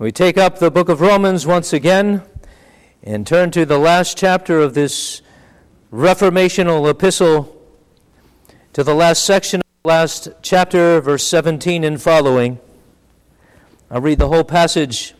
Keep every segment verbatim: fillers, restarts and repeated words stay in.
We take up the book of Romans once again and turn to the last chapter of this reformational epistle, to the last section of the last chapter, verse seventeen and following. I'll read the whole passage.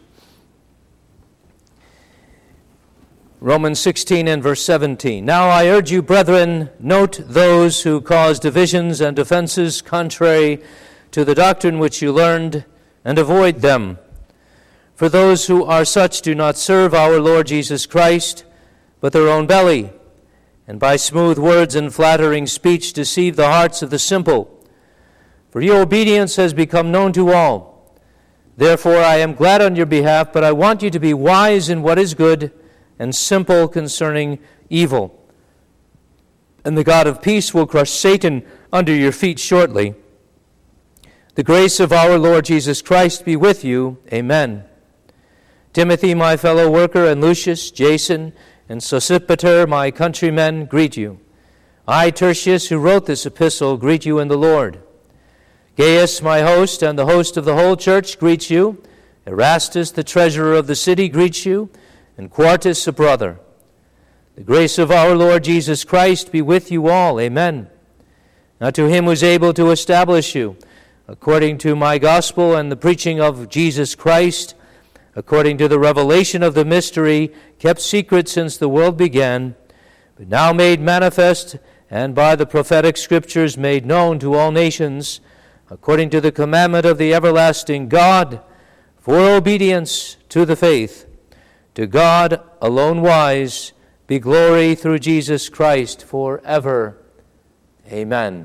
Romans sixteen and verse seventeen. Now I urge you, brethren, note those who cause divisions and offenses contrary to the doctrine which you learned, and avoid them. For those who are such do not serve our Lord Jesus Christ, but their own belly, and by smooth words and flattering speech deceive the hearts of the simple. For your obedience has become known to all. Therefore I am glad on your behalf, but I want you to be wise in what is good and simple concerning evil. And the God of peace will crush Satan under your feet shortly. The grace of our Lord Jesus Christ be with you. Amen. Timothy, my fellow worker, and Lucius, Jason, and Sosipater, my countrymen, greet you. I, Tertius, who wrote this epistle, greet you in the Lord. Gaius, my host, and the host of the whole church, greets you. Erastus, the treasurer of the city, greets you, and Quartus, a brother. The grace of our Lord Jesus Christ be with you all. Amen. Now to him who is able to establish you, according to my gospel and the preaching of Jesus Christ, according to the revelation of the mystery, kept secret since the world began, but now made manifest, and by the prophetic scriptures made known to all nations, according to the commandment of the everlasting God, for obedience to the faith. To God alone wise be glory through Jesus Christ forever. Amen.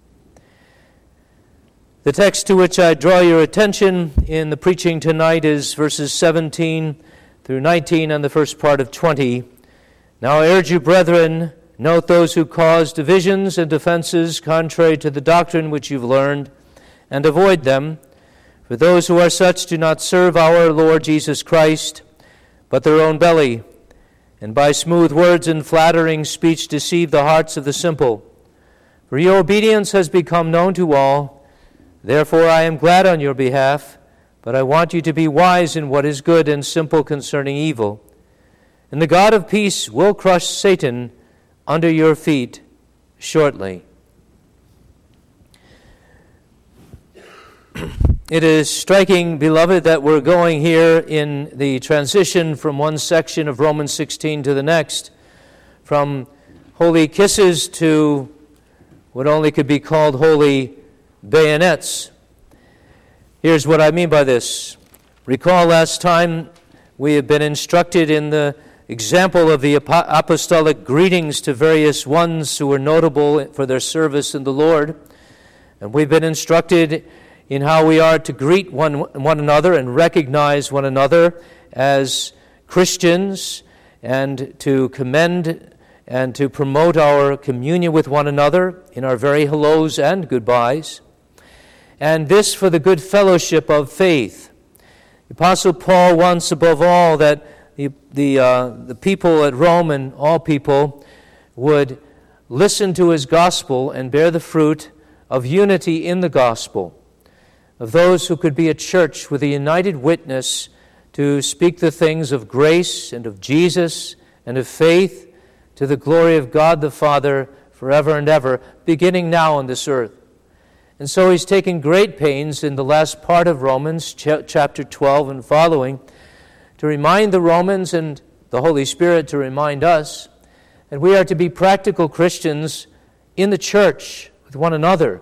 The text to which I draw your attention in the preaching tonight is verses seventeen through nineteen and the first part of twenty. Now I urge you, brethren, note those who cause divisions and offenses contrary to the doctrine which you've learned, and avoid them. For those who are such do not serve our Lord Jesus Christ, but their own belly, and by smooth words and flattering speech deceive the hearts of the simple. For your obedience has become known to all. Therefore I am glad on your behalf, but I want you to be wise in what is good and simple concerning evil. And the God of peace will crush Satan under your feet shortly. It is striking, beloved, that we're going here in the transition from one section of Romans sixteen to the next, from holy kisses to what only could be called holy bayonets. Here's what I mean by this. Recall last time we have been instructed in the example of the apostolic greetings to various ones who were notable for their service in the Lord. And we've been instructed in how we are to greet one, one another and recognize one another as Christians, and to commend and to promote our communion with one another in our very hellos and goodbyes. And this for the good fellowship of faith. The Apostle Paul wants above all that the the, uh, the people at Rome and all people would listen to his gospel and bear the fruit of unity in the gospel, of those who could be a church with a united witness to speak the things of grace and of Jesus and of faith to the glory of God the Father forever and ever, beginning now on this earth. And so he's taken great pains in the last part of Romans, ch- chapter twelve and following, to remind the Romans and the Holy Spirit to remind us that we are to be practical Christians in the church with one another,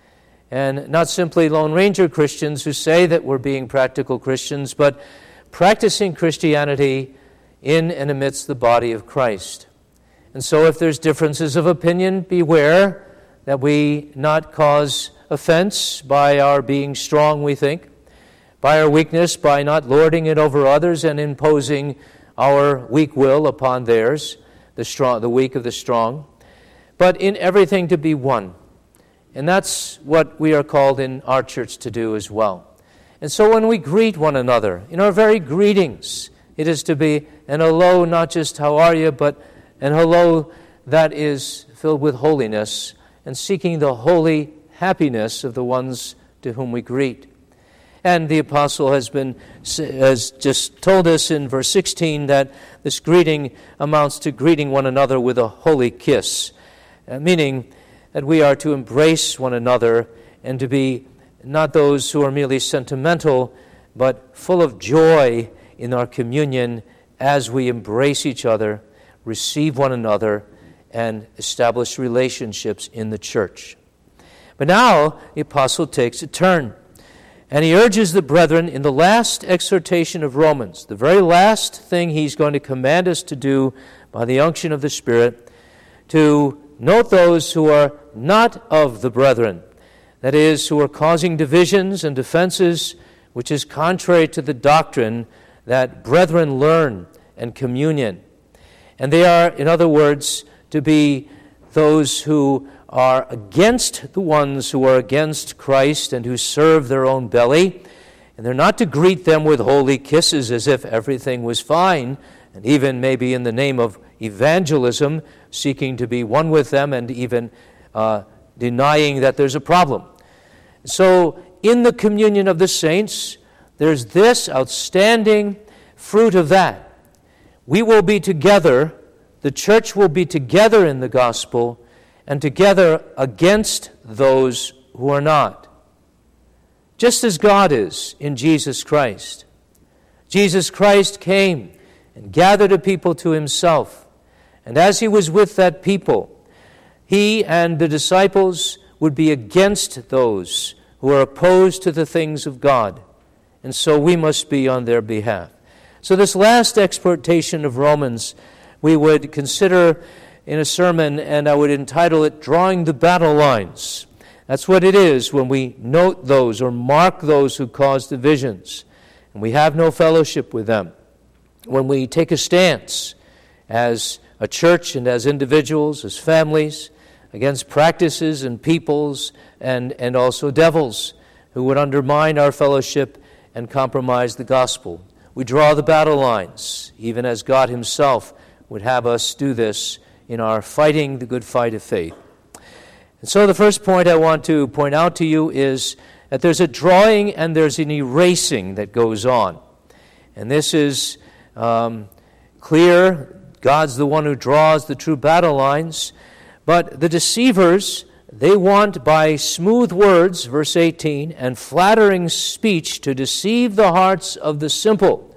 and not simply Lone Ranger Christians who say that we're being practical Christians, but practicing Christianity in and amidst the body of Christ. And so if there's differences of opinion, beware that we not cause offense by our being strong, we think, by our weakness, by not lording it over others and imposing our weak will upon theirs, the strong, the weak of the strong, but in everything to be one. And that's what we are called in our church to do as well. And so when we greet one another, in our very greetings, it is to be an hello, not just how are you, but an hello that is filled with holiness and seeking the holy happiness of the ones to whom we greet. And the apostle has been has just told us in verse sixteen that this greeting amounts to greeting one another with a holy kiss, uh, meaning that we are to embrace one another and to be not those who are merely sentimental, but full of joy in our communion as we embrace each other, receive one another, and establish relationships in the church. But now the apostle takes a turn, and he urges the brethren in the last exhortation of Romans, the very last thing he's going to command us to do by the unction of the Spirit, to note those who are not of the brethren, that is, who are causing divisions and offenses, which is contrary to the doctrine that brethren learn and communion. And they are, in other words, to be those who are against the ones who are against Christ and who serve their own belly. And they're not to greet them with holy kisses as if everything was fine, and even maybe in the name of evangelism, seeking to be one with them and even uh, denying that there's a problem. So in the communion of the saints, there's this outstanding fruit of that. We will be together, the church will be together in the gospel, and together against those who are not. Just as God is in Jesus Christ. Jesus Christ came and gathered a people to himself. And as he was with that people, he and the disciples would be against those who are opposed to the things of God. And so we must be on their behalf. So this last exhortation of Romans we would consider in a sermon, and I would entitle it Drawing the Battle Lines. That's what it is when we note those or mark those who cause divisions, and we have no fellowship with them. When we take a stance as a church and as individuals, as families, against practices and peoples and, and also devils who would undermine our fellowship and compromise the gospel. We draw the battle lines, even as God himself would have us do this in our fighting the good fight of faith. And so the first point I want to point out to you is that there's a drawing and there's an erasing that goes on. And this is um, clear. God's the one who draws the true battle lines. But the deceivers, they want by smooth words, verse eighteen, and flattering speech to deceive the hearts of the simple,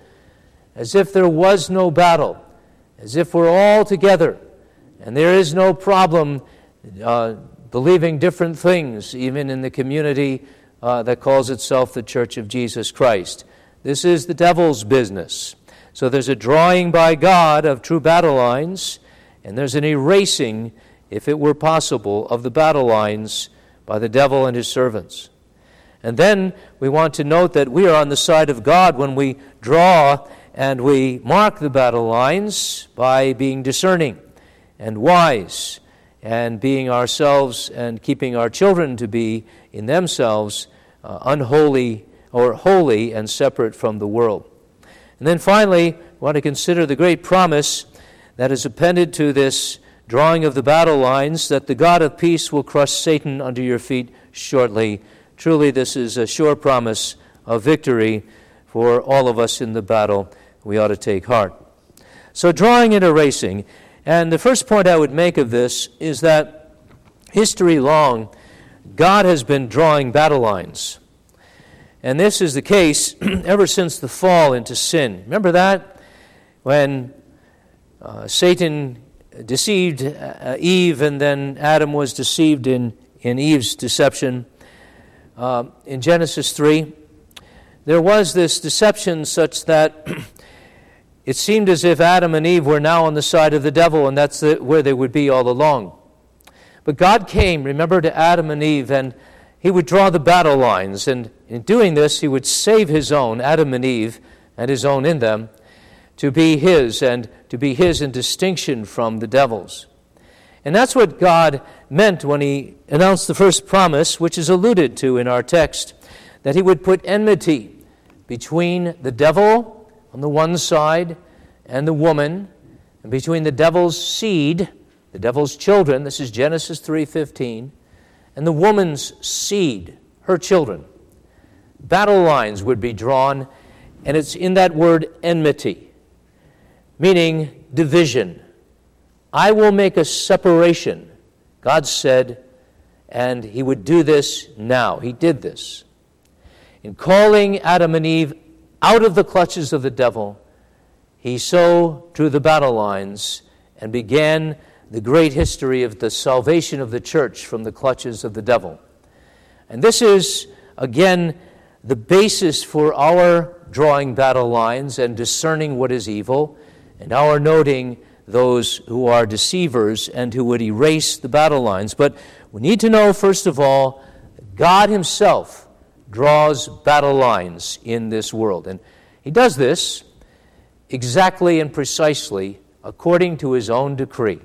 as if there was no battle, as if we're all together, and there is no problem uh, believing different things, even in the community uh, that calls itself the Church of Jesus Christ. This is the devil's business. So there's a drawing by God of true battle lines, and there's an erasing, if it were possible, of the battle lines by the devil and his servants. And then we want to note that we are on the side of God when we draw and we mark the battle lines by being discerning and wise and being ourselves and keeping our children to be in themselves uh, unholy or holy and separate from the world. And then finally, we want to consider the great promise that is appended to this drawing of the battle lines, that the God of peace will crush Satan under your feet shortly. Truly, this is a sure promise of victory for all of us in the battle. We ought to take heart. So drawing and erasing. And the first point I would make of this is that history long, God has been drawing battle lines. And this is the case ever since the fall into sin. Remember that? When uh, Satan deceived uh, Eve, and then Adam was deceived in, in Eve's deception. Uh, in Genesis three, there was this deception such that it seemed as if Adam and Eve were now on the side of the devil, and that's the, where they would be all along. But God came, remember, to Adam and Eve, and he would draw the battle lines, and in doing this, he would save his own, Adam and Eve, and his own in them, to be his, and to be his in distinction from the devil's. And that's what God meant when he announced the first promise, which is alluded to in our text, that he would put enmity between the devil on the one side and the woman, and between the devil's seed, the devil's children, this is Genesis three fifteen, and the woman's seed, her children. battle lines would be drawn, and it's in that word enmity, meaning division. I will make a separation, God said, and he would do this now. He did this. In calling Adam and Eve out of the clutches of the devil, he so drew the battle lines and began the great history of the salvation of the church from the clutches of the devil. And this is, again, the basis for our drawing battle lines and discerning what is evil, and our noting those who are deceivers and who would erase the battle lines. But we need to know, first of all, God himself draws battle lines in this world. And he does this exactly and precisely according to his own decree.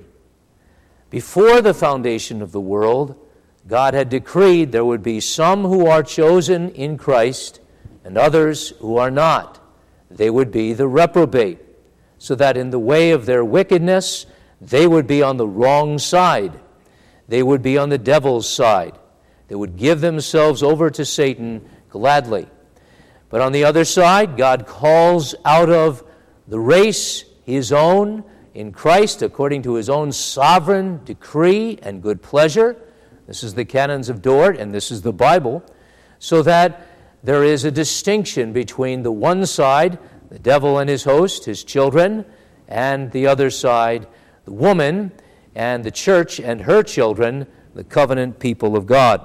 Before the foundation of the world, God had decreed there would be some who are chosen in Christ and others who are not. They would be the reprobate, so that in the way of their wickedness, they would be on the wrong side. They would be on the devil's side. They would give themselves over to Satan gladly. But on the other side, God calls out of the race his own in Christ according to his own sovereign decree and good pleasure. This is the canons of Dort, and this is the Bible, so that there is a distinction between the one side, the devil and his host, his children, and the other side, the woman and the church and her children, the covenant people of God.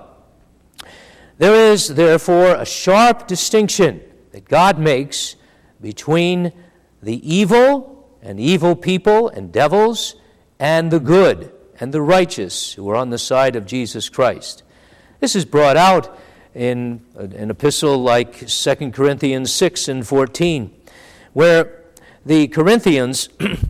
There is, therefore, a sharp distinction that God makes between the evil and evil people and devils and the good and the righteous who are on the side of Jesus Christ. This is brought out in an epistle like Second Corinthians six and fourteen, where the Corinthians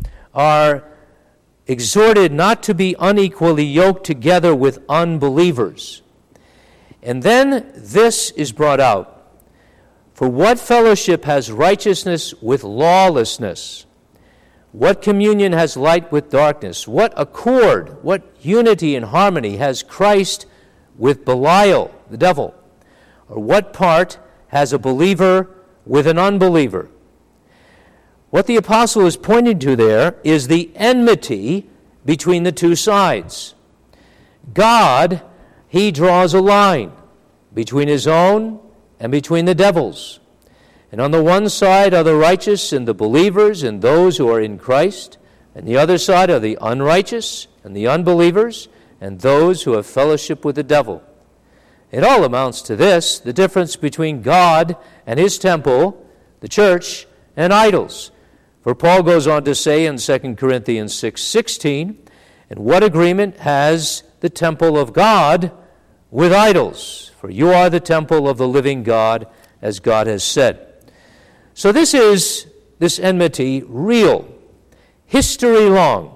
are exhorted not to be unequally yoked together with unbelievers. And then this is brought out. For what fellowship has righteousness with lawlessness? What communion has light with darkness? What accord, what unity and harmony has Christ with Belial, the devil? Or what part has a believer with an unbeliever? What the apostle is pointing to there is the enmity between the two sides. God, he draws a line between his own and between the devil's. And on the one side are the righteous and the believers and those who are in Christ, and the other side are the unrighteous and the unbelievers and those who have fellowship with the devil. It all amounts to this, the difference between God and his temple, the church, and idols. For Paul goes on to say in Second Corinthians six sixteen, and what agreement has the temple of God with idols? For you are the temple of the living God, as God has said. So this is, this enmity, real, history long.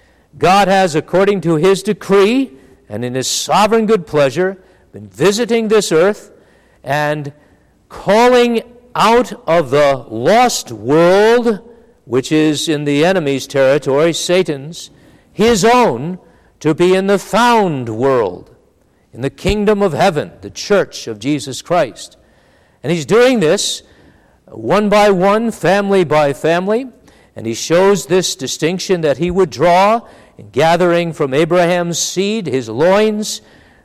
God has, according to his decree and in his sovereign good pleasure, been visiting this earth and calling out of the lost world, which is in the enemy's territory, Satan's, his own, to be in the found world, in the kingdom of heaven, the church of Jesus Christ. And he's doing this one by one, family by family, and he shows this distinction that he would draw in gathering from Abraham's seed, his loins,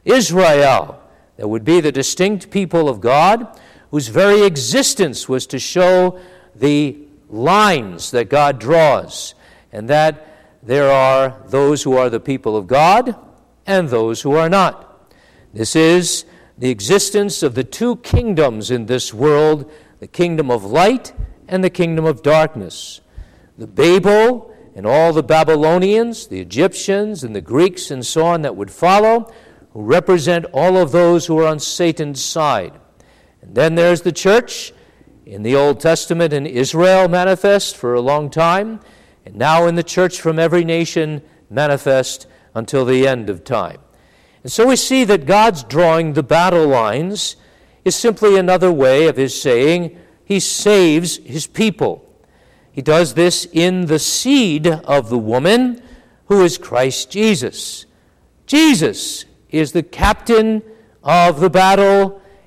Israel, that would be the distinct people of God, whose very existence was to show the lines that God draws, and that there are those who are the people of God and those who are not. This is the existence of the two kingdoms in this world, the kingdom of light and the kingdom of darkness. The Babel and all the Babylonians, the Egyptians and the Greeks and so on that would follow, who represent all of those who are on Satan's side. And then there's the church in the Old Testament in Israel manifest for a long time, and now in the church from every nation manifest until the end of time. And so we see that God's drawing the battle lines is simply another way of his saying he saves his people. He does this in the seed of the woman, who is Christ Jesus. Jesus is the captain of the battle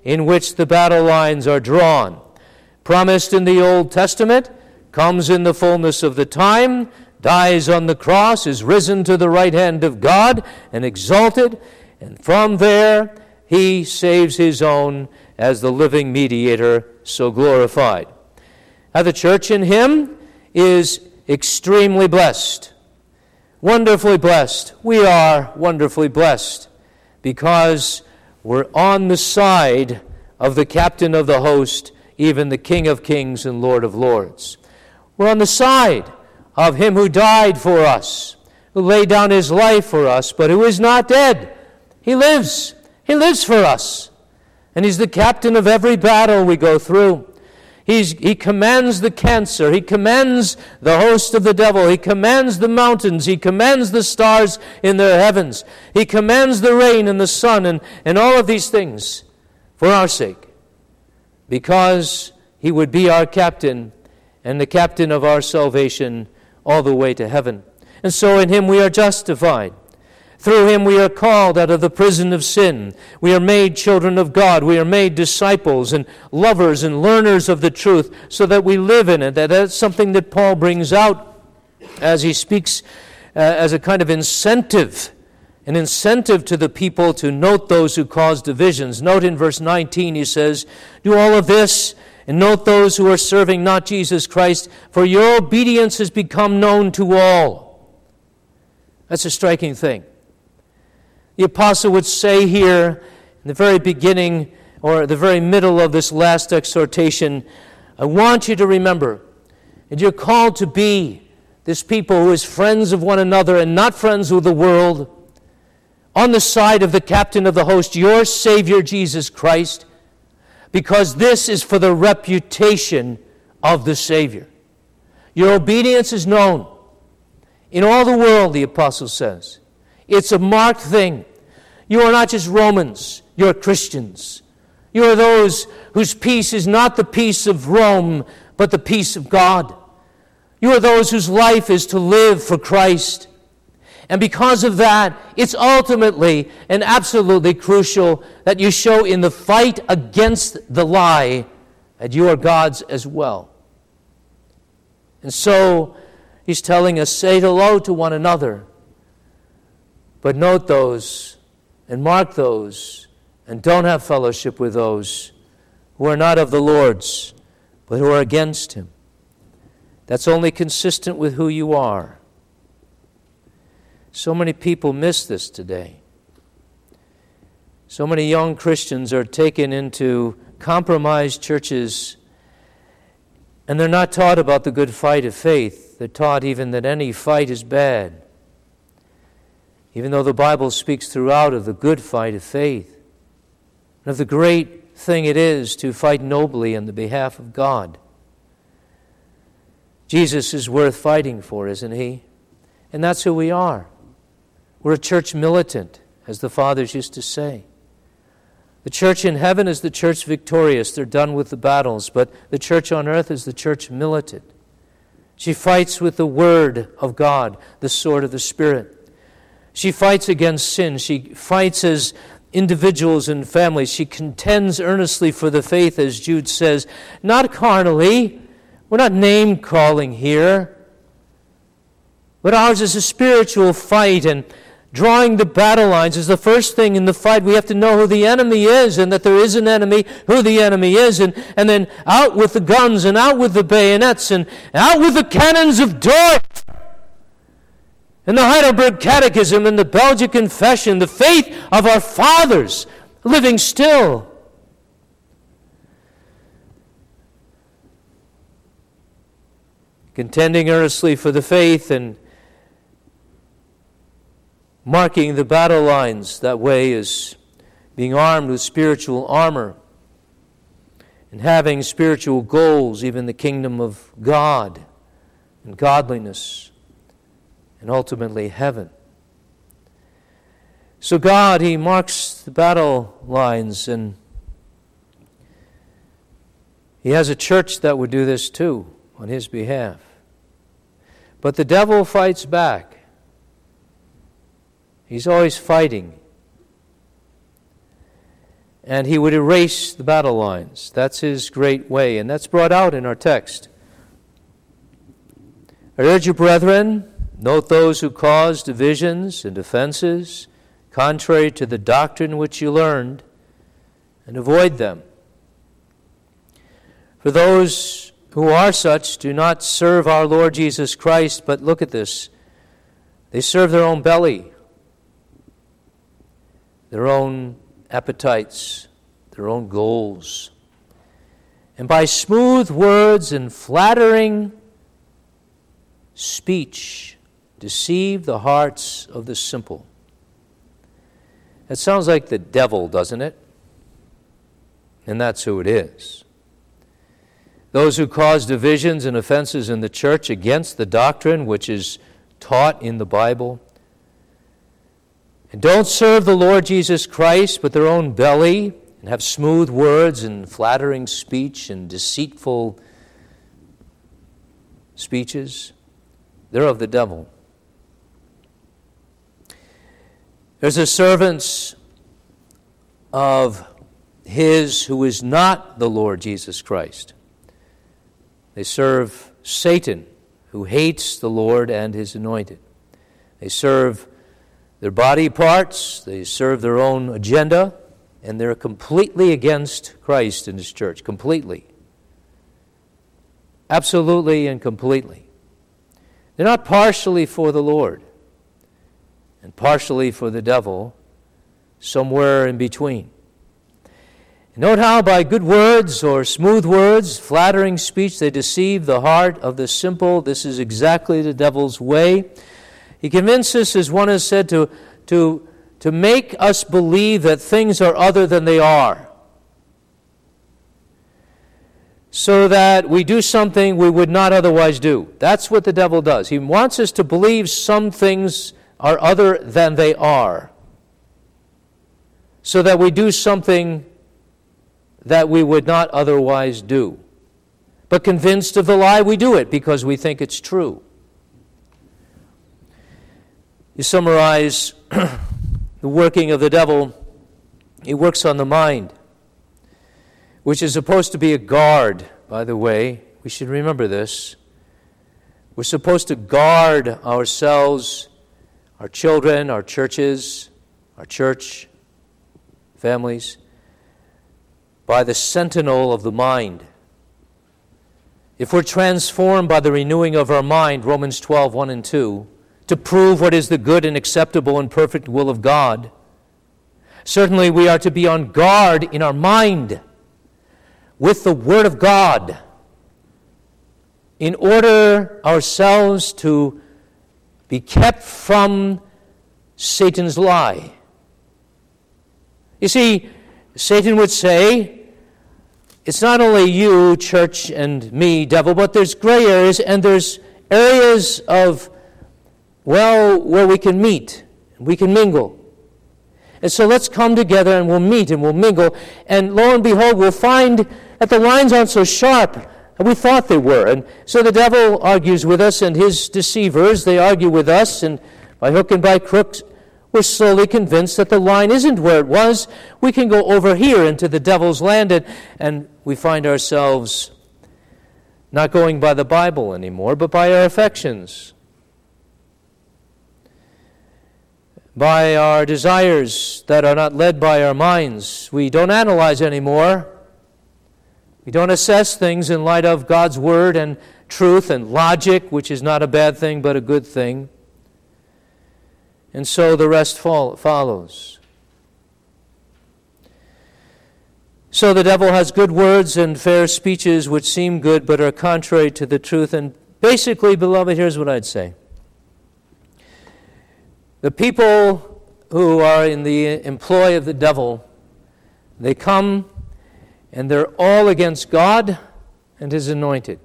in which the battle lines are drawn. Promised in the Old Testament, comes in the fullness of the time, dies on the cross, is risen to the right hand of God and exalted, and from there he saves his own as the living mediator, so glorified. Now the church in him is extremely blessed, wonderfully blessed. We are wonderfully blessed because we're on the side of the captain of the host, even the King of kings and Lord of lords. We're on the side of him who died for us, who laid down his life for us, but who is not dead. He lives. He lives for us. And he's the captain of every battle we go through. He's, he commands the cancer. He commands the host of the devil. He commands the mountains. He commands the stars in their heavens. He commands the rain and the sun and, and all of these things for our sake, because he would be our captain and the captain of our salvation all the way to heaven. And so in him we are justified. Through him we are called out of the prison of sin. We are made children of God. We are made disciples and lovers and learners of the truth so that we live in it. That that's something that Paul brings out as he speaks uh, as a kind of incentive, an incentive to the people to note those who cause divisions. Note in verse nineteen he says, do all of this and note those who are serving not Jesus Christ, for your obedience has become known to all. That's a striking thing. The apostle would say here in the very beginning or the very middle of this last exhortation, I want you to remember that you're called to be this people who is friends of one another and not friends with the world, on the side of the captain of the host, your Savior Jesus Christ, because this is for the reputation of the Savior. Your obedience is known in all the world, the apostle says. It's a marked thing. You are not just Romans, you're Christians. You are those whose peace is not the peace of Rome, but the peace of God. You are those whose life is to live for Christ. And because of that, it's ultimately and absolutely crucial that you show in the fight against the lie that you are God's as well. And so, he's telling us, say hello to one another, but note those and mark those and don't have fellowship with those who are not of the Lord's, but who are against him. That's only consistent with who you are. So many people miss this today. So many young Christians are taken into compromised churches, and they're not taught about the good fight of faith. They're taught even that any fight is bad, even though the Bible speaks throughout of the good fight of faith, and of the great thing it is to fight nobly on the behalf of God. Jesus is worth fighting for, isn't he? And that's who we are. We're a church militant, as the fathers used to say. The church in heaven is the church victorious. They're done with the battles. But the church on earth is the church militant. She fights with the word of God, the sword of the Spirit. She fights against sin. She fights as individuals and families. She contends earnestly for the faith, as Jude says, not carnally. We're not name-calling here. But ours is a spiritual fight, and drawing the battle lines is the first thing in the fight. We have to know who the enemy is, and that there is an enemy, who the enemy is, and, and then out with the guns, and out with the bayonets, and out with the cannons of Dort. And the Heidelberg Catechism and the Belgic Confession, the faith of our fathers, living still. Contending earnestly for the faith and marking the battle lines that way is being armed with spiritual armor and having spiritual goals, even the kingdom of God and godliness and ultimately heaven. So God, he marks the battle lines, and he has a church that would do this too on his behalf. But the devil fights back. He's always fighting. and he would erase the battle lines. That's his great way, and that's brought out in our text. I urge you, brethren, note those who cause divisions and offenses contrary to the doctrine which you learned, and avoid them. For those who are such do not serve our Lord Jesus Christ, but look at this, they serve their own belly, their own appetites, their own goals. And by smooth words and flattering speech deceive the hearts of the simple. That sounds like the devil, doesn't it? And that's who it is. Those who cause divisions and offenses in the church against the doctrine which is taught in the Bible, and don't serve the Lord Jesus Christ but their own belly, and have smooth words and flattering speech and deceitful speeches, they're of the devil. There's the servants of his who is not the Lord Jesus Christ. They serve Satan, who hates the Lord and his anointed. They serve their body parts, they serve their own agenda, and they're completely against Christ and his church. Completely. Absolutely and completely. They're not partially for the Lord and partially for the devil, somewhere in between. Note how by good words or smooth words, flattering speech, they deceive the heart of the simple. This is exactly the devil's way. He convinces, as one has said, to, to, to make us believe that things are other than they are, so that we do something we would not otherwise do. That's what the devil does. He wants us to believe some things are other than they are, so that we do something that we would not otherwise do. But convinced of the lie, we do it because we think it's true. You summarize the working of the devil. He works on the mind, which is supposed to be a guard, by the way. We should remember this. We're supposed to guard ourselves, our children, our churches, our church, families, by the sentinel of the mind. If we're transformed by the renewing of our mind, Romans twelve, one and two, to prove what is the good and acceptable and perfect will of God, certainly we are to be on guard in our mind with the Word of God in order ourselves to be kept from Satan's lie. You see, Satan would say, it's not only you, church, and me, devil, but there's gray areas, and there's areas of, well, where we can meet, we can mingle. And so let's come together and we'll meet and we'll mingle, and lo and behold, we'll find that the lines aren't so sharp as we thought they were. And so the devil argues with us, and his deceivers, they argue with us, and by hook and by crook, we're slowly convinced that the line isn't where it was. We can go over here into the devil's land, and, and we find ourselves not going by the Bible anymore, but by our affections, by our desires that are not led by our minds. We don't analyze anymore. We don't assess things in light of God's Word and truth and logic, which is not a bad thing, but a good thing. And so the rest follows. So the devil has good words and fair speeches which seem good but are contrary to the truth. And basically, beloved, here's what I'd say. The people who are in the employ of the devil, they come and they're all against God and His anointed.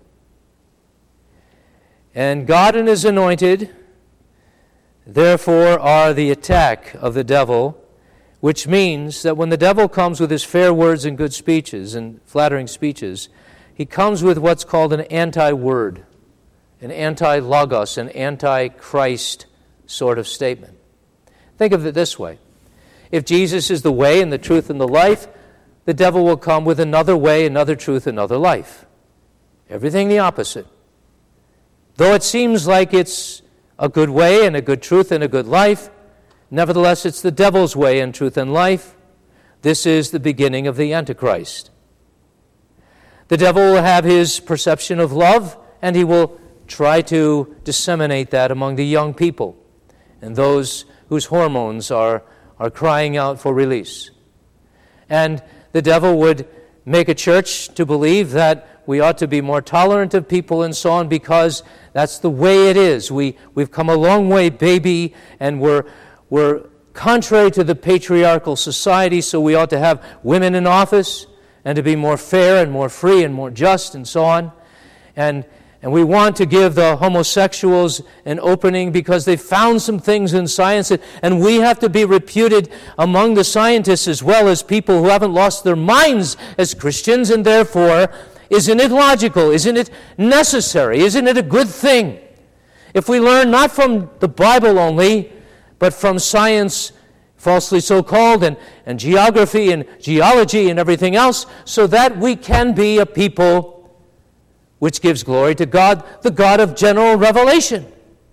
And God and His anointed, therefore, are the attack of the devil, which means that when the devil comes with his fair words and good speeches and flattering speeches, he comes with what's called an anti-word, an anti-logos, an anti-Christ sort of statement. Think of it this way. If Jesus is the way and the truth and the life, the devil will come with another way, another truth, another life. Everything the opposite. Though it seems like it's a good way and a good truth and a good life, nevertheless it's the devil's way and truth and life. This is the beginning of the Antichrist. The devil will have his perception of love, and he will try to disseminate that among the young people and those whose hormones are, are crying out for release. And the devil would make a church to believe that we ought to be more tolerant of people and so on because that's the way it is. We, we've come a long way, baby, and we're, we're contrary to the patriarchal society, so we ought to have women in office and to be more fair and more free and more just and so on. And And we want to give the homosexuals an opening because they found some things in science, and we have to be reputed among the scientists as well as people who haven't lost their minds as Christians, and therefore, isn't it logical? Isn't it necessary? Isn't it a good thing? If we learn not from the Bible only, but from science, falsely so called, and, and geography and geology and everything else, so that we can be a people which gives glory to God, the God of general revelation.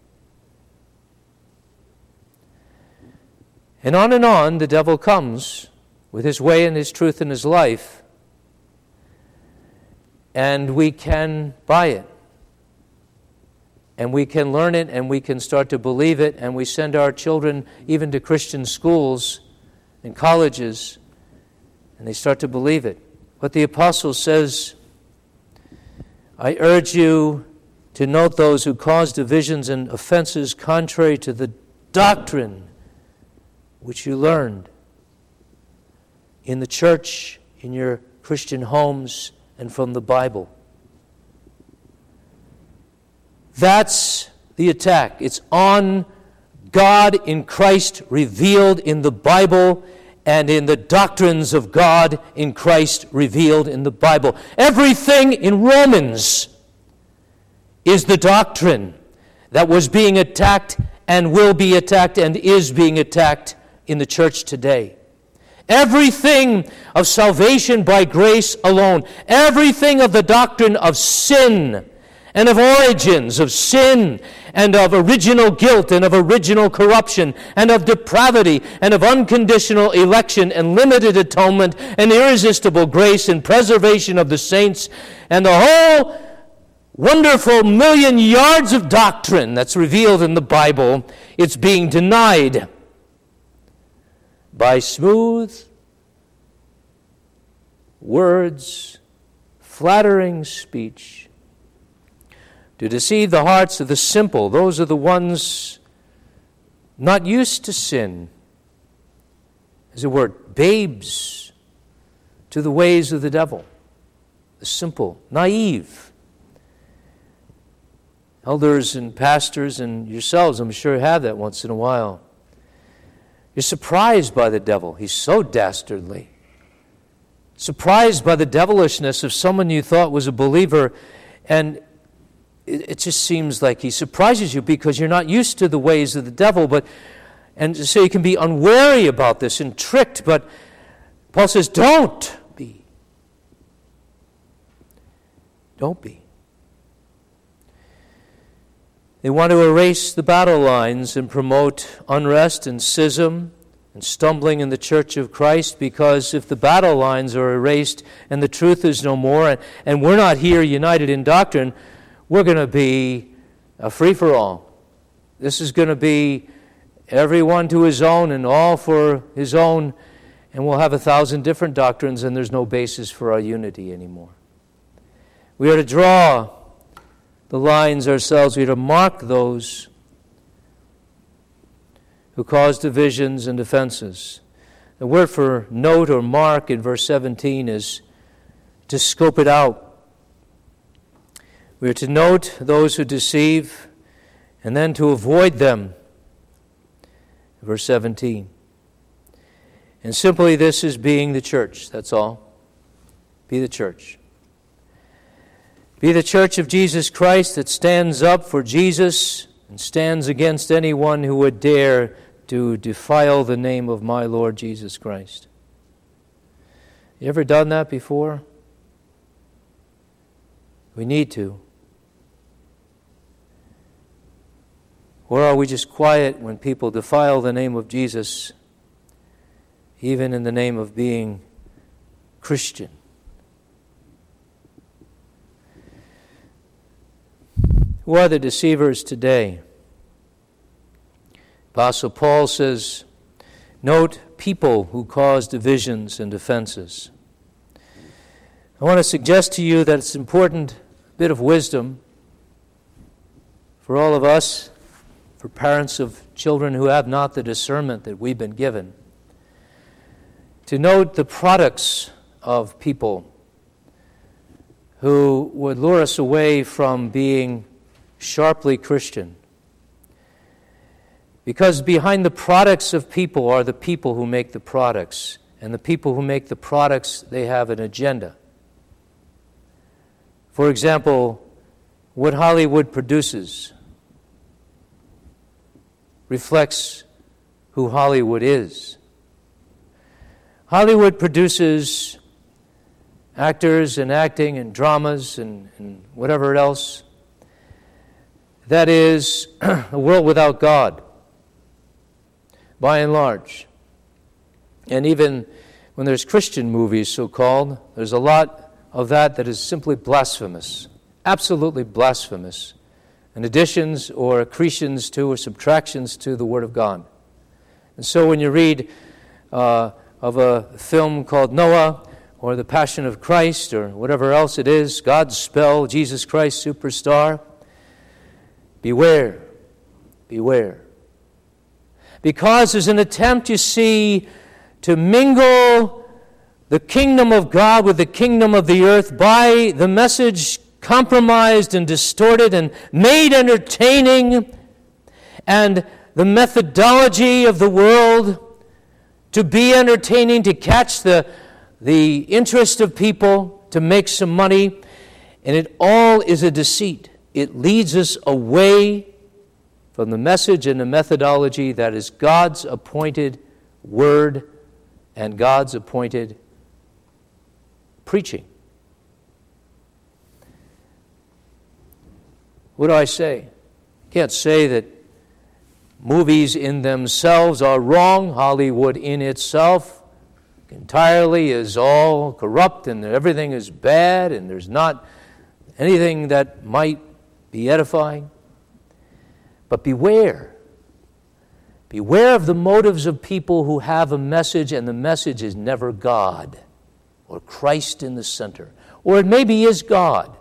And on and on the devil comes with his way and his truth and his life, and we can buy it, and we can learn it, and we can start to believe it, and we send our children even to Christian schools and colleges, and they start to believe it. What the apostle says, I urge you to note those who cause divisions and offenses contrary to the doctrine which you learned in the church, in your Christian homes, and from the Bible. That's the attack. It's on God in Christ revealed in the Bible and in the doctrines of God in Christ revealed in the Bible. Everything in Romans is the doctrine that was being attacked and will be attacked and is being attacked in the church today. Everything of salvation by grace alone, everything of the doctrine of sin and of origins of sin and of original guilt and of original corruption and of depravity and of unconditional election and limited atonement and irresistible grace and preservation of the saints and the whole wonderful million yards of doctrine that's revealed in the Bible, it's being denied by smooth words, flattering speech, to deceive the hearts of the simple. Those are the ones not used to sin. As it were, babes to the ways of the devil. The simple, naive. Elders and pastors and yourselves, I'm sure, have that once in a while. You're surprised by the devil. He's so dastardly. Surprised by the devilishness of someone you thought was a believer, and it just seems like he surprises you because you're not used to the ways of the devil, but and so you can be unwary about this and tricked, but Paul says, don't be. Don't be. They want to erase the battle lines and promote unrest and schism and stumbling in the church of Christ, because if the battle lines are erased and the truth is no more, and, and we're not here united in doctrine, we're going to be a free-for-all. This is going to be everyone to his own and all for his own, and we'll have a thousand different doctrines, and there's no basis for our unity anymore. We are to draw the lines ourselves. We are to mark those who cause divisions and offenses. The word for note or mark in verse seventeen is to scope it out. We are to note those who deceive and then to avoid them. Verse seventeen. And simply this is being the church, that's all. Be the church. Be the church of Jesus Christ that stands up for Jesus and stands against anyone who would dare to defile the name of my Lord Jesus Christ. You ever done that before? We need to. Or are we just quiet when people defile the name of Jesus, even in the name of being Christian? Who are the deceivers today? Apostle Paul says, note people who cause divisions and offenses. I want to suggest to you that it's important, a bit of wisdom for all of us, for parents of children who have not the discernment that we've been given, to note the products of people who would lure us away from being sharply Christian. Because behind the products of people are the people who make the products. And the people who make the products, they have an agenda. For example, what Hollywood produces reflects who Hollywood is. Hollywood produces actors and acting and dramas and, and whatever else that is a world without God, by and large. And even when there's Christian movies, so-called, there's a lot of that that is simply blasphemous, absolutely blasphemous, and additions or accretions to or subtractions to the Word of God. And so when you read uh, of a film called Noah, or The Passion of Christ, or whatever else it is, God's Spell, Jesus Christ Superstar, beware, beware. Because there's an attempt, you see, to mingle the kingdom of God with the kingdom of the earth by the message compromised and distorted and made entertaining, and the methodology of the world to be entertaining, to catch the, the interest of people, to make some money, and it all is a deceit. It leads us away from the message and the methodology that is God's appointed word and God's appointed preaching. What do I say? I can't say that movies in themselves are wrong. Hollywood in itself entirely is all corrupt and everything is bad and there's not anything that might be edifying. But beware. Beware of the motives of people who have a message and the message is never God or Christ in the center. Or it maybe is God.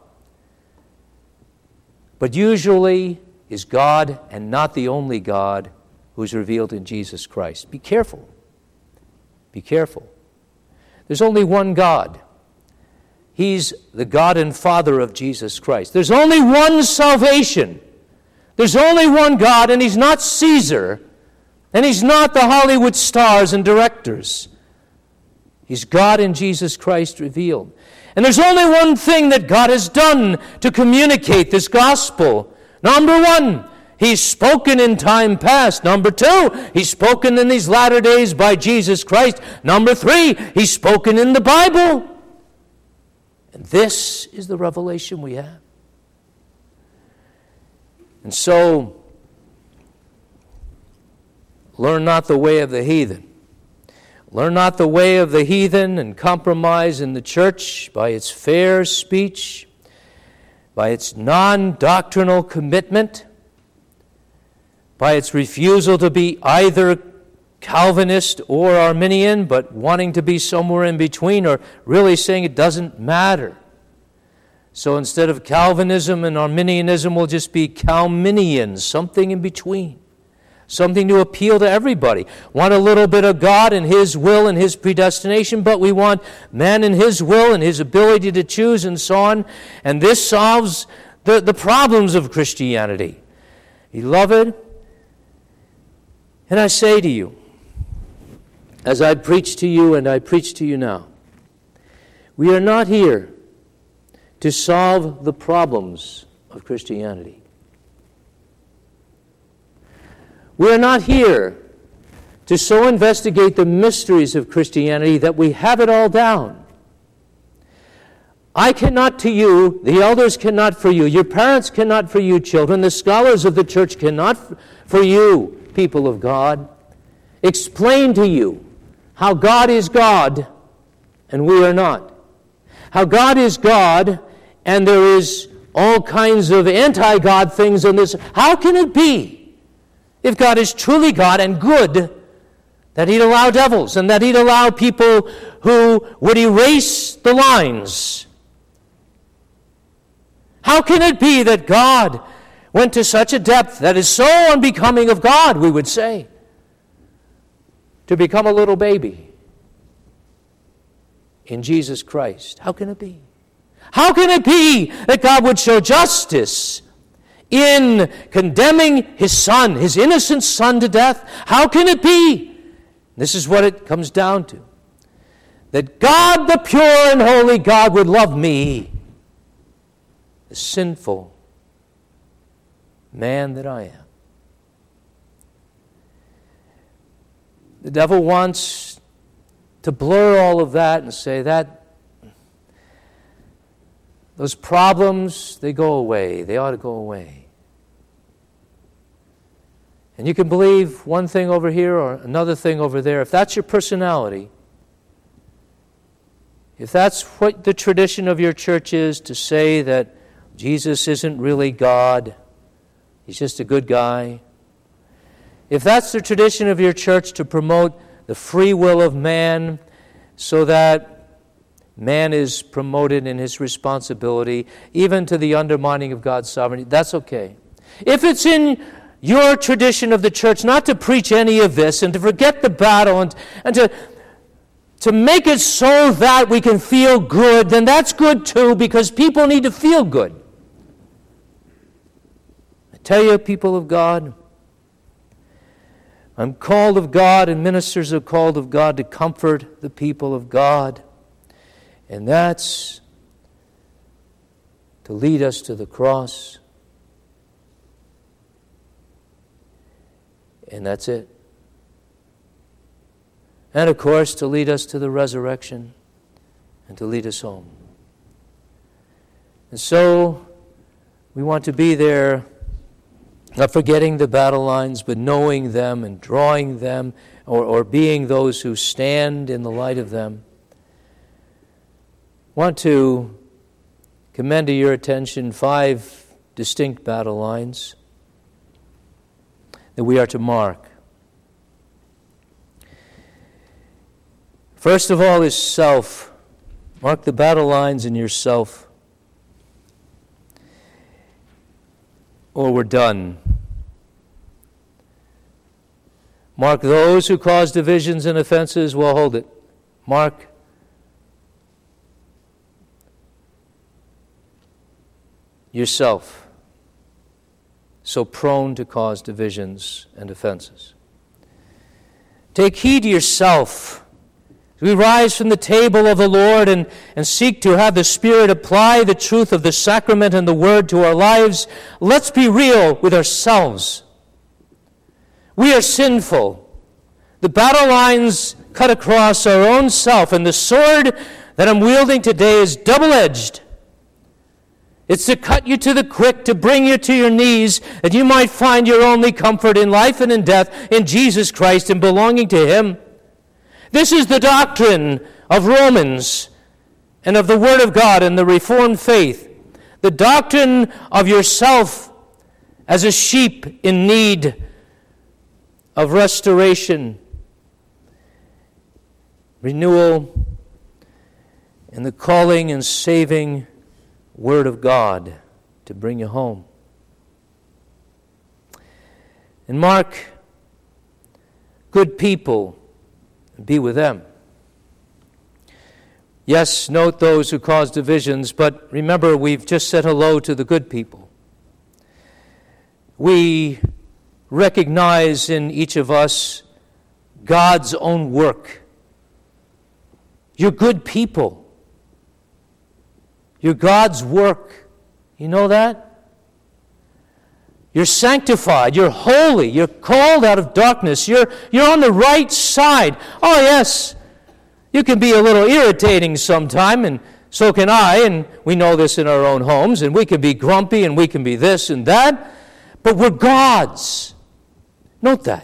But usually is God and not the only God who is revealed in Jesus Christ. Be careful. Be careful. There's only one God. He's the God and Father of Jesus Christ. There's only one salvation. There's only one God, and He's not Caesar, and He's not the Hollywood stars and directors. He's God in Jesus Christ revealed. And there's only one thing that God has done to communicate this gospel. Number one, He's spoken in time past. Number two, He's spoken in these latter days by Jesus Christ. Number three, He's spoken in the Bible. And this is the revelation we have. And so, learn not the way of the heathen. Learn not the way of the heathen and compromise in the church by its fair speech, by its non-doctrinal commitment, by its refusal to be either Calvinist or Arminian, but wanting to be somewhere in between, or really saying it doesn't matter. So instead of Calvinism and Arminianism, we'll just be Calminians, something in between. Something to appeal to everybody. Want a little bit of God and His will and His predestination, but we want man and His will and His ability to choose and so on. And this solves the, the problems of Christianity. Beloved, and I say to you, as I preach to you and I preach to you now, we are not here to solve the problems of Christianity. We are not here to so investigate the mysteries of Christianity that we have it all down. I cannot to you, the elders cannot for you, your parents cannot for you, children, the scholars of the church cannot for you, people of God, explain to you how God is God and we are not. How God is God and there is all kinds of anti-God things in this. How can it be, if God is truly God and good, that He'd allow devils and that He'd allow people who would erase the lines? How can it be that God went to such a depth that is so unbecoming of God, we would say, to become a little baby in Jesus Christ? How can it be? How can it be that God would show justice in condemning His Son, His innocent Son, to death? How can it be? This is what it comes down to. That God, the pure and holy God, would love me, the sinful man that I am. The devil wants to blur all of that and say that those problems, they go away. They ought to go away. And you can believe one thing over here or another thing over there. If that's your personality, if that's what the tradition of your church is, to say that Jesus isn't really God, He's just a good guy. If that's the tradition of your church, to promote the free will of man so that man is promoted in his responsibility, even to the undermining of God's sovereignty, that's okay. If it's in your tradition of the church not to preach any of this and to forget the battle and, and to, to make it so that we can feel good, then that's good too, because people need to feel good. I tell you, people of God, I'm called of God, and ministers are called of God to comfort the people of God. And that's to lead us to the cross. And that's it. And of course, to lead us to the resurrection and to lead us home. And so, we want to be there, not forgetting the battle lines, but knowing them and drawing them, or, or being those who stand in the light of them. I want to commend to your attention five distinct battle lines that we are to mark. First of all is self. Mark the battle lines in yourself, or we're done. Mark those who cause divisions and offenses. Well, hold it. Mark yourself, so prone to cause divisions and offenses. Take heed to yourself. We rise from the table of the Lord and, and seek to have the Spirit apply the truth of the sacrament and the Word to our lives. Let's be real with ourselves. We are sinful. The battle lines cut across our own self, and the sword that I'm wielding today is double-edged. It's to cut you to the quick, to bring you to your knees, that you might find your only comfort in life and in death in Jesus Christ and belonging to Him. This is the doctrine of Romans and of the Word of God and the Reformed faith. The doctrine of yourself as a sheep in need of restoration, renewal, and the calling and saving Word of God to bring you home. And mark good people and be with them. Yes, note those who cause divisions, but remember, we've just said hello to the good people. We recognize in each of us God's own work. You're good people. You're God's work. You know that? You're sanctified. You're holy. You're called out of darkness. You're, you're on the right side. Oh, yes, you can be a little irritating sometime, and so can I, and we know this in our own homes, and we can be grumpy, and we can be this and that, but we're God's. Note that.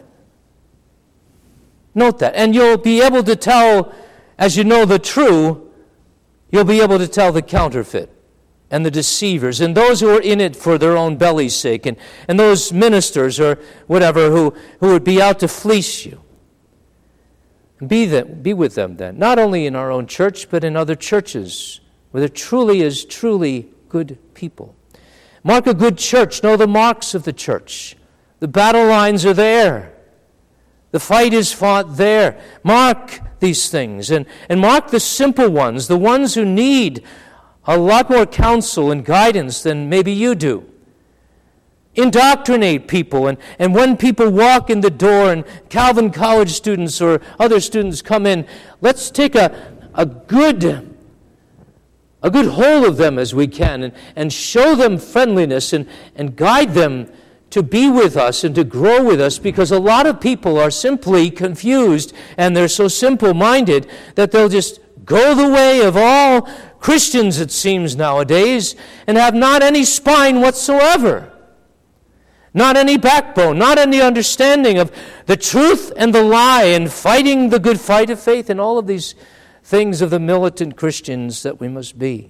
Note that. And you'll be able to tell, as you know the true, you'll be able to tell the counterfeit and the deceivers and those who are in it for their own belly's sake, and, and those ministers or whatever who, who would be out to fleece you. Be, them, be with them then, not only in our own church, but in other churches where there truly is truly good people. Mark a good church. Know the marks of the church. The battle lines are there. The fight is fought there. Mark these things, and, and mark the simple ones, the ones who need a lot more counsel and guidance than maybe you do. Indoctrinate people, and, and when people walk in the door and Calvin College students or other students come in, let's take a, a good a good hold of them as we can, and, and show them friendliness and, and guide them to be with us and to grow with us, because a lot of people are simply confused, and they're so simple-minded that they'll just go the way of all Christians, it seems nowadays, and have not any spine whatsoever. Not any backbone, not any understanding of the truth and the lie, and fighting the good fight of faith, and all of these things of the militant Christians that we must be.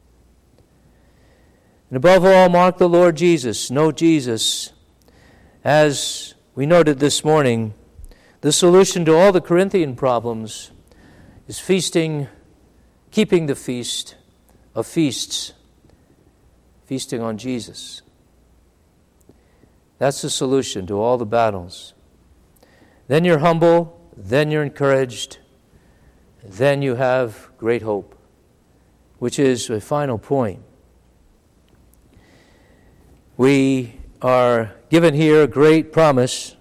And above all, mark the Lord Jesus. Know Jesus. As we noted this morning, the solution to all the Corinthian problems is feasting, keeping the feast of feasts, feasting on Jesus. That's the solution to all the battles. Then you're humble, then you're encouraged, then you have great hope, which is a final point. We are given here a great promise.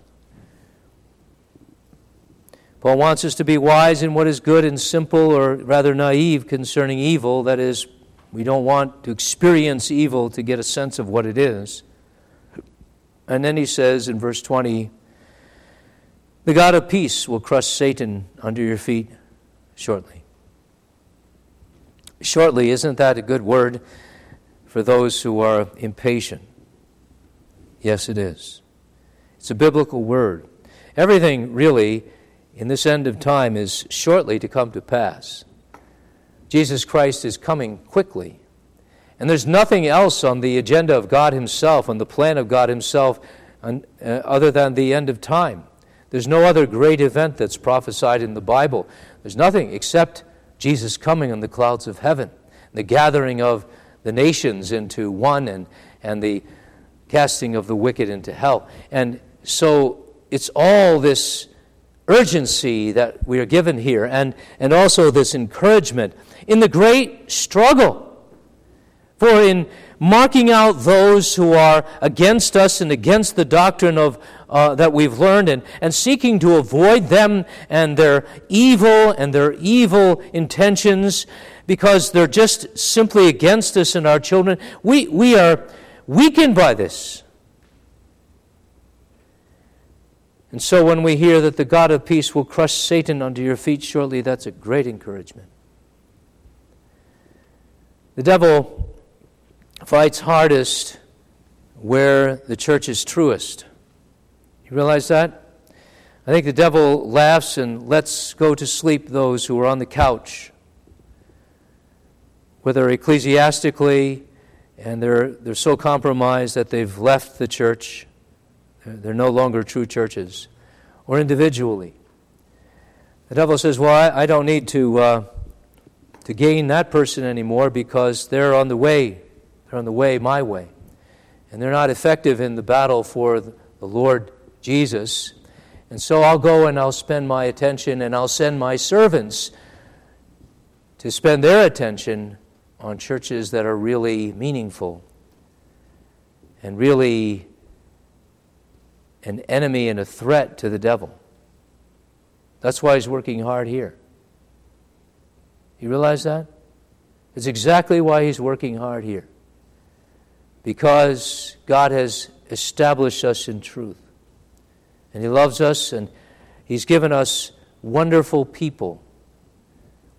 Paul wants us to be wise in what is good and simple, or rather naive concerning evil. That is, we don't want to experience evil to get a sense of what it is. And then he says in verse twenty, the God of peace will crush Satan under your feet shortly. Shortly, isn't that a good word for those who are impatient? Yes, it is. It's a biblical word. Everything really in this end of time is shortly to come to pass. Jesus Christ is coming quickly. And there's nothing else on the agenda of God himself, on the plan of God himself, uh, other than the end of time. There's no other great event that's prophesied in the Bible. There's nothing except Jesus coming on the clouds of heaven, the gathering of the nations into one, and, and the casting of the wicked into hell. And so it's all this urgency that we are given here, and, and also this encouragement in the great struggle. For in marking out those who are against us and against the doctrine of uh, that we've learned, and, and seeking to avoid them and their evil and their evil intentions, because they're just simply against us and our children, we, we are weakened by this. And so when we hear that the God of peace will crush Satan under your feet shortly, that's a great encouragement. The devil fights hardest where the church is truest. You realize that? I think the devil laughs and lets go to sleep those who are on the couch, whether ecclesiastically, and they're they're so compromised that they've left the church. They're, they're no longer true churches. Or individually. The devil says, well, I, I don't need to uh, to gain that person anymore, because they're on the way. They're on the way, my way. And they're not effective in the battle for the Lord Jesus. And so I'll go and I'll spend my attention, and I'll send my servants to spend their attention on churches that are really meaningful and really an enemy and a threat to the devil. That's why he's working hard here. You realize that? It's exactly why he's working hard here. Because God has established us in truth. And he loves us, and he's given us wonderful people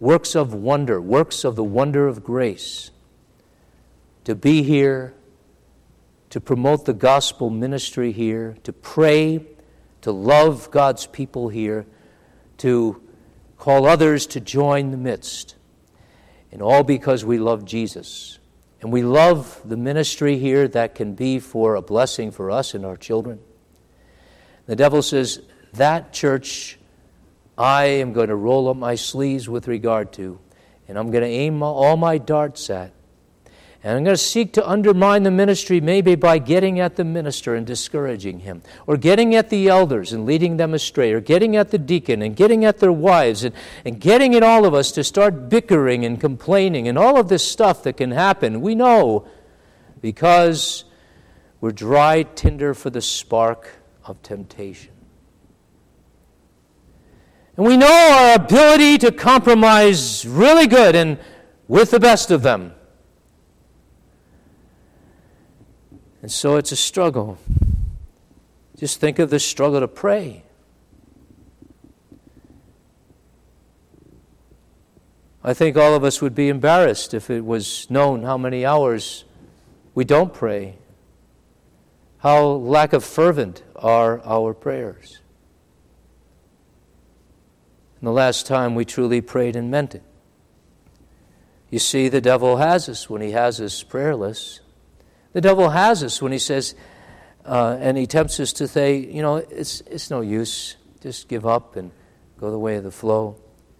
works of wonder, works of the wonder of grace, to be here, to promote the gospel ministry here, to pray, to love God's people here, to call others to join the midst. And all because we love Jesus. And we love the ministry here that can be for a blessing for us and our children. The devil says, that church I am going to roll up my sleeves with regard to, and I'm going to aim all my darts at. And I'm going to seek to undermine the ministry maybe by getting at the minister and discouraging him, or getting at the elders and leading them astray, or getting at the deacon and getting at their wives, and, and getting at all of us to start bickering and complaining and all of this stuff that can happen. We know because we're dry tinder for the spark of temptation. And we know our ability to compromise really good and with the best of them. And so it's a struggle. Just think of the struggle to pray. I think all of us would be embarrassed if it was known how many hours we don't pray, how lack of fervent are our prayers. And the last time we truly prayed and meant it. You see, the devil has us when he has us prayerless. The devil has us when he says, uh, and he tempts us to say, you know, it's it's no use. Just give up and go the way of the flow.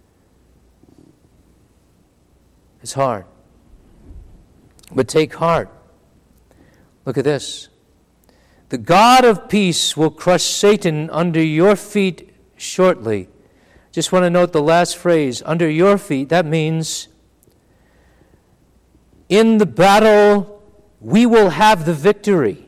It's hard. But take heart. Look at this. The God of peace will crush Satan under your feet shortly. Just want to note the last phrase, under your feet. That means in the battle we will have the victory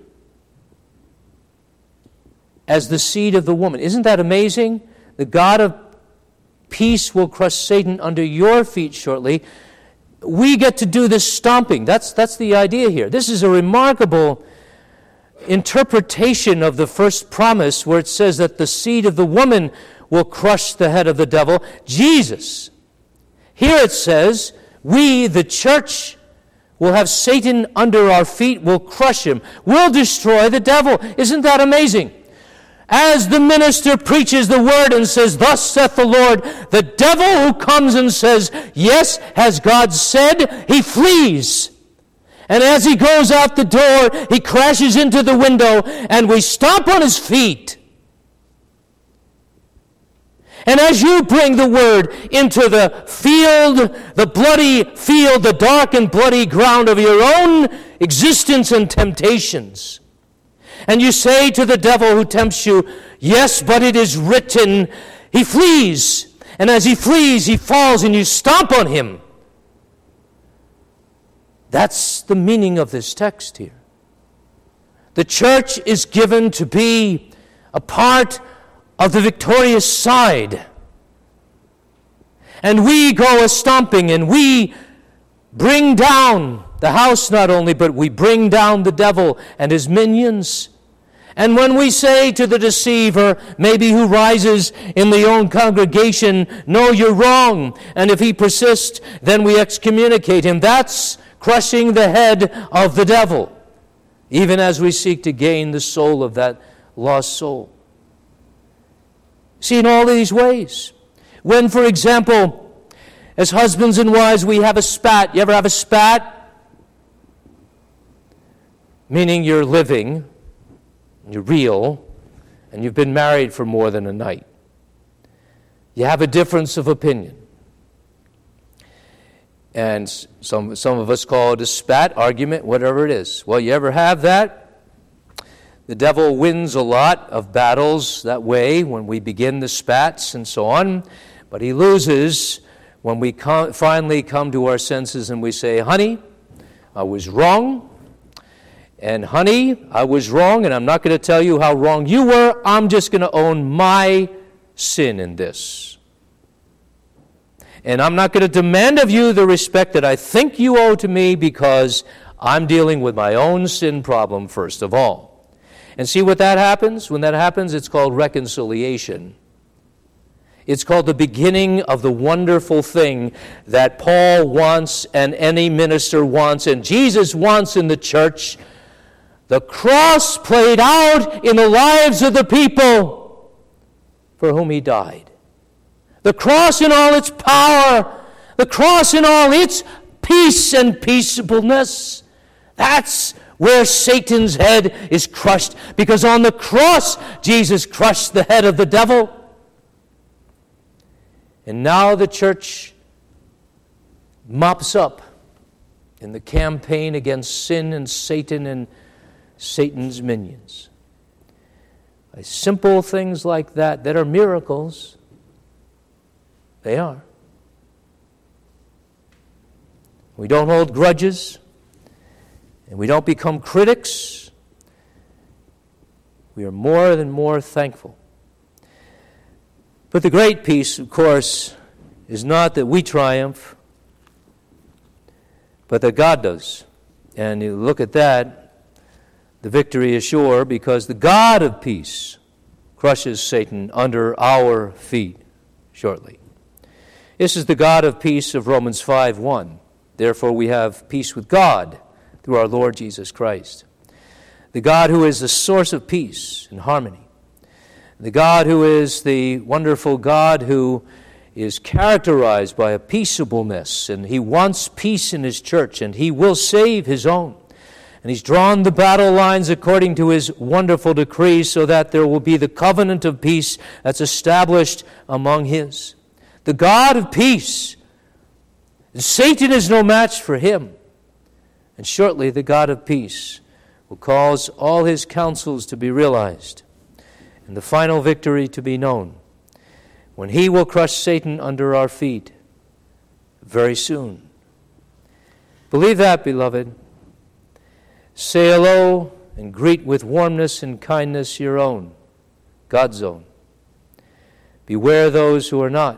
as the seed of the woman. Isn't that amazing? The God of peace will crush Satan under your feet shortly. We get to do this stomping. That's, that's the idea here. This is a remarkable interpretation of the first promise where it says that the seed of the woman will crush the head of the devil, Jesus. Here it says, we, the church, will have Satan under our feet, will crush him, will destroy the devil. Isn't that amazing? As the minister preaches the word and says, thus saith the Lord, the devil who comes and says, yes, has God said, he flees. And as he goes out the door, he crashes into the window, and we stomp on his feet. And as you bring the word into the field, the bloody field, the dark and bloody ground of your own existence and temptations, and you say to the devil who tempts you, yes, but it is written, he flees. And as he flees, he falls and you stomp on him. That's the meaning of this text here. The church is given to be a part of the victorious side. And we go a-stomping and we bring down the house not only, but we bring down the devil and his minions. And when we say to the deceiver, maybe who rises in the own congregation, no, you're wrong, and if he persists, then we excommunicate him. That's crushing the head of the devil, even as we seek to gain the soul of that lost soul. See, in all these ways, when, for example, as husbands and wives, we have a spat. You ever have a spat? Meaning you're living, you're real, and you've been married for more than a night. You have a difference of opinion. And some, some of us call it a spat, argument, whatever it is. Well, you ever have that? The devil wins a lot of battles that way when we begin the spats and so on, but he loses when we come, finally come to our senses and we say, honey, I was wrong, and honey, I was wrong, and I'm not going to tell you how wrong you were, I'm just going to own my sin in this. And I'm not going to demand of you the respect that I think you owe to me because I'm dealing with my own sin problem first of all. And see what that happens? When that happens, it's called reconciliation. It's called the beginning of the wonderful thing that Paul wants and any minister wants and Jesus wants in the church. The cross played out in the lives of the people for whom he died. The cross in all its power, the cross in all its peace and peaceableness. That's where Satan's head is crushed, because on the cross Jesus crushed the head of the devil. And now the church mops up in the campaign against sin and Satan and Satan's minions. By simple things like that, that are miracles, they are. We don't hold grudges, and we don't become critics. We are more than more thankful. But the great peace, of course, is not that we triumph, but that God does. And you look at that, the victory is sure, because the God of peace crushes Satan under our feet shortly. This is the God of peace of Romans five one. Therefore we have peace with God through our Lord Jesus Christ. The God who is the source of peace and harmony. The God who is the wonderful God who is characterized by a peaceableness, and he wants peace in his church, and he will save his own. And he's drawn the battle lines according to his wonderful decree so that there will be the covenant of peace that's established among his. The God of peace. Satan is no match for him. And shortly the God of peace will cause all his counsels to be realized and the final victory to be known when he will crush Satan under our feet very soon. Believe that, beloved. Say hello and greet with warmness and kindness your own, God's own. Beware those who are not.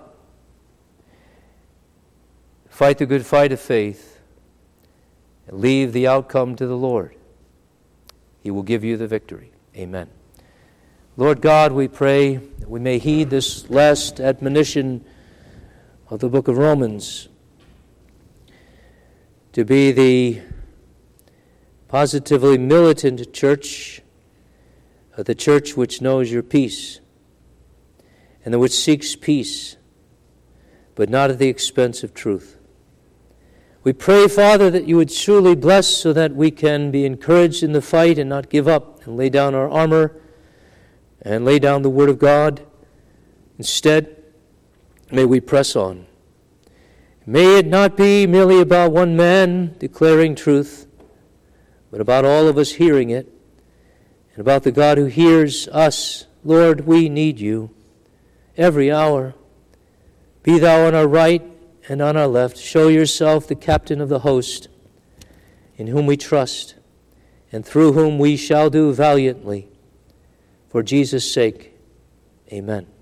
Fight the good fight of faith and leave the outcome to the Lord. He will give you the victory. Amen. Lord God, we pray that we may heed this last admonition of the book of Romans to be the positively militant church, uh, the church which knows your peace and the which seeks peace, but not at the expense of truth. We pray, Father, that you would truly bless so that we can be encouraged in the fight and not give up and lay down our armor and lay down the Word of God. Instead, may we press on. May it not be merely about one man declaring truth, but about all of us hearing it, and about the God who hears us. Lord, we need you every hour. Be thou on our right and on our left. Show yourself the captain of the host, in whom we trust, and through whom we shall do valiantly. For Jesus' sake, amen.